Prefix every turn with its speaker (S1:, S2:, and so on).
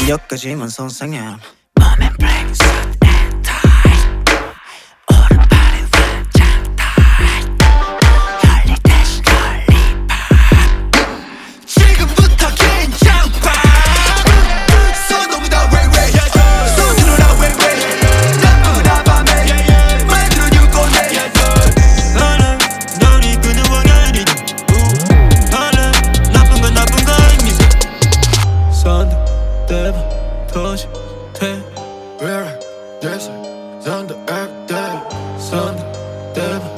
S1: 여기까지만 손상해. Mom and bring suit and tie. 오른팔에 완장 타이. 널리 대신 널리 봐. 지금부터 긴장파. 손 넘기다 왜 손 들어라 왜 나쁘구나 밤에 말들은 유곤해.
S2: 나는 널 이끄는 왕연이다. 나는 나쁜 건 아닙니다. 선도 대박 터지 돼.
S3: We're dancing on the act day.
S2: 선도 대박